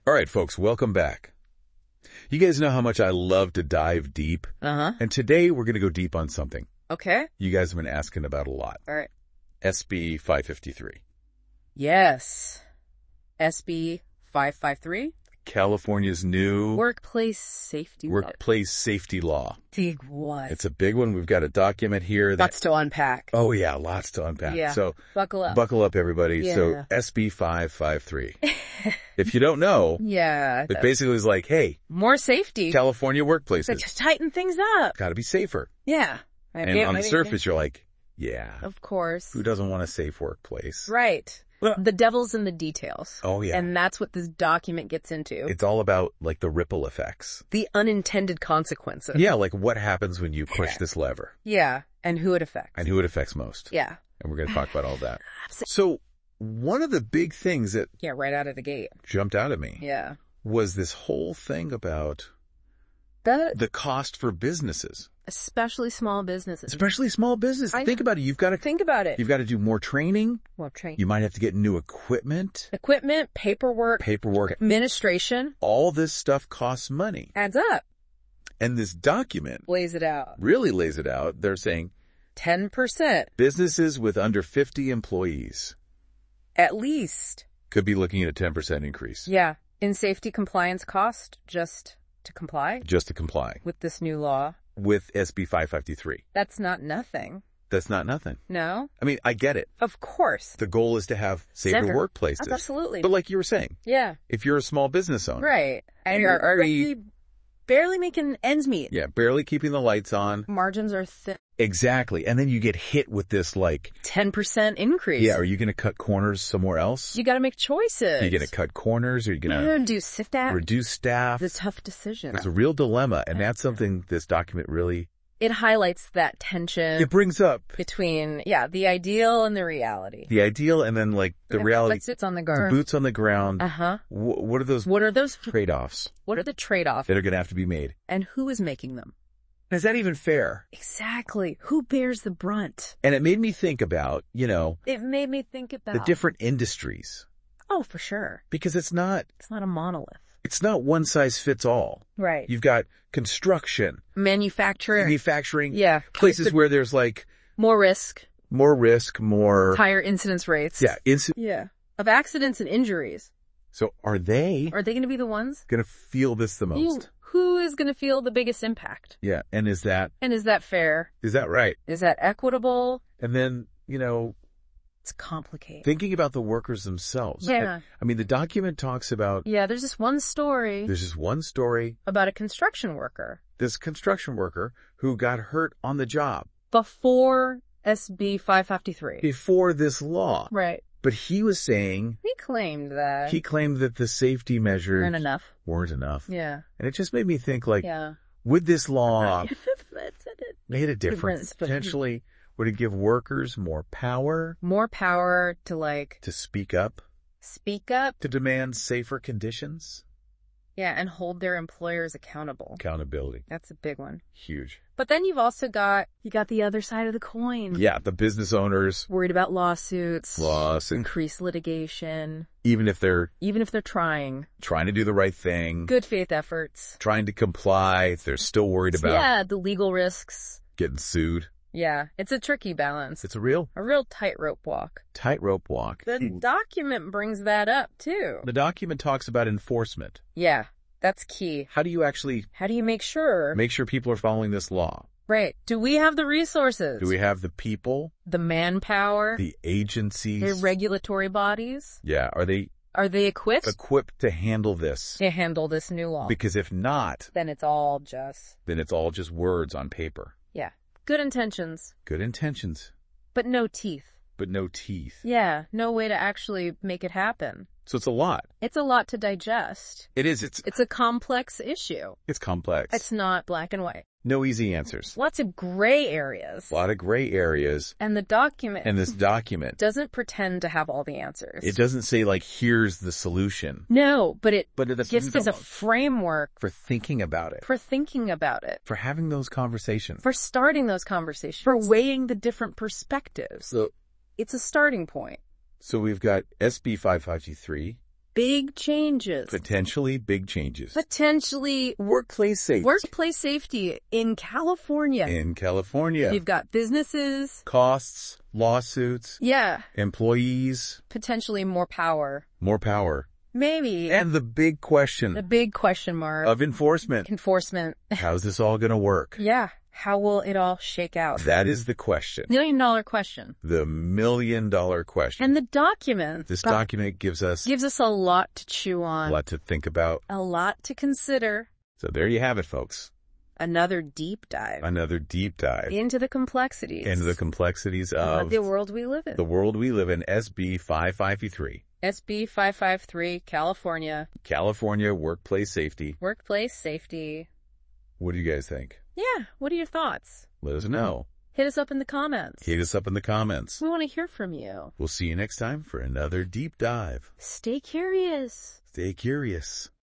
All right, folks, welcome back. You guys know how much I love to dive deep. And today we're going to go deep on something Okay. you guys have been asking about a lot. All right. SB 553. Yes. SB 553. California's new Workplace safety law. workplace safety law. Big one. It's a big one. We've got a document here. Lots to unpack. Oh, yeah, lots to unpack. Yeah. So Buckle up. buckle up, everybody. Yeah. So SB 553. If you don't know, Yeah. it basically is like, hey, More safety. California workplaces But just tighten things up. got to be safer. Yeah. And on the surface, you're like, yeah, Of course. who doesn't want a safe workplace? Right. Well- The devil's in the details. Oh, yeah. And that's what this document gets into. It's all about like the ripple effects. The unintended consequences. Yeah, like what happens when you push this lever Yeah. And who it affects. and who it affects most. Yeah. And we're going to talk about all that. So one of the big things that Yeah, right out of the gate. jumped out at me Yeah. was this whole thing about the cost for businesses, Especially small businesses. especially small business. I- Think about it. You've got Think about it. to do more training. Well, train. You might have to get new equipment, Equipment, paperwork, administration All this stuff costs money. adds up. And this document Lays it out. really lays it out. They're saying 10% businesses with under 50 employees at least. could be looking at a 10% increase Yeah. In safety compliance cost just to comply just to comply with this new law. with SB 553. That's not nothing. That's not nothing. No? I mean, I get it. Of course. The goal is to have safer Safer. workplaces. Absolutely. But like you were saying, Yeah. if you're a small business owner, Right. And you're already barely making ends meet. yeah, barely keeping the lights on. Margins are thin. Exactly. And then you get hit with this like, 10% increase. yeah, are you going to cut corners somewhere else? You got to make choices. Are you going to cut corners? Are you going You're to going to do sift that. reduce staff? The tough decision. It's a real dilemma. And that's something this document really, It highlights that tension it brings up between, the ideal and the reality. the ideal and then like the reality. Like sits on the The ground. boots on the ground. Uh-huh. What are those What are those? trade-offs What are the trade-offs? that are going to have to be made? And who is making them? Is that even fair? Exactly. Who bears the brunt? And it made me think about, It made me think about the different industries, Oh, for sure. because it's not It's not a monolith. one size fits all. Right. You've got construction, Manufacturing. manufacturing, Yeah. places where there's like More risk. more risk, more, Higher incidence rates. yeah. Yeah. Of accidents and injuries. So are they Are they going to be the ones? going to feel this the most? Who is going to feel the biggest impact? Yeah. And is that And is that fair? right? Is that equitable? And then, It's complicated. thinking about the workers themselves. Yeah. I mean, the document talks about, Yeah, there's this one story there's this one story, about a construction worker this construction worker who got hurt on the job before SB 553. before this law. Right. But he was saying, He claimed that. he claimed that the safety measures Weren't enough. weren't enough. Yeah. And it just made me think like, Yeah. would this law That's it. made a difference? Difference, but- Potentially, would it give workers more power More power to to speak up, speak up. to demand safer conditions? Yeah, and hold their employers accountable. Accountability. That's a big one. Huge. But then you've also got the other side of the coin. Yeah, the business owners, Worried about lawsuits. and Increased litigation. even if they're Even if they're trying. trying to do the right thing, Good faith efforts. trying to comply, they're still worried about The legal risks. getting sued. Yeah, it's a tricky balance. It's a real tightrope walk. tightrope walk. The document brings that up too. The document talks about enforcement. Yeah, that's key. How do you actually How do you make sure? make sure people are following this law? Right. Do we have the resources? Do we have the people, the manpower? the agencies? The regulatory bodies? Yeah, are they Are they equipped equipped to handle this? to handle this new law? Because if not, Then it's all just, then it's all just words on paper. good intentions, Good intentions, but no teeth. but no teeth. Yeah, no way to actually make it happen. So it's a lot. It's a lot to digest. It is. It's a complex issue. It's complex. It's not black and white. No easy answers. Lots of gray areas. A lot of gray areas. And the document And this document, doesn't pretend to have all the answers. it doesn't say like, here's the solution. No, but it But gives us a framework for thinking about it, for thinking about it, for having those conversations. for starting those conversations, for weighing the different perspectives. So It's a starting point. we've got SB 553, big changes. Potentially big changes. Potentially Workplace safety. workplace safety in California. In California. You've got businesses. Costs, lawsuits, Yeah. employees, Potentially more power. more power. Maybe. And the big question The big question mark. of enforcement. Enforcement. How's this all going to work? Yeah. How will it all shake out? That is the question. $1 million question. The $1 million question. And the document. This document gives us a lot to chew a on. lot to think about. A lot to consider. So there you have it, folks. Another deep dive. Another deep dive Into the complexities. into the complexities of the world we live in. the world we live in, SB 553. SB 553, California. California workplace safety. Workplace safety. What do you guys think? Yeah, what are your thoughts? Let us know. Hit us up in the comments. Hit us up in the comments. We want to hear from you. We'll see you next time for another deep dive. Stay curious. Stay curious.